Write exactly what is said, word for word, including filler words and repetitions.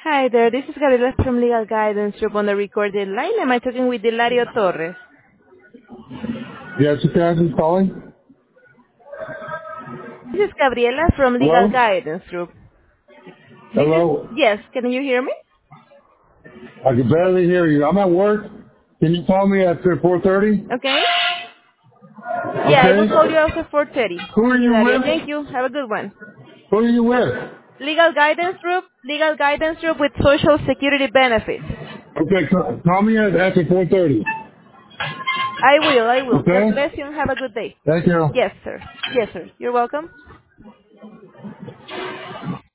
Hi there, this is Gabriela from Legal Guidance Group on the recorded line. Am I talking with Hilario Torres? Yes, you can calling. This is Gabriela from Legal Hello? Guidance Group. This is, Hello? yes, can you hear me? I can barely hear you. I'm at work. Can you call me after four thirty? Okay? Yeah, I will Okay? call you after four thirty. Who are you Hilario, with? thank you. Have a good one. Who are you with? Legal Guidance Group, Legal Guidance Group with Social Security benefits. Okay, ca- call me at- after four thirty. I will, I will. God Okay? bless you and have a good day. Thank you. Yes, sir. Yes, sir. You're welcome.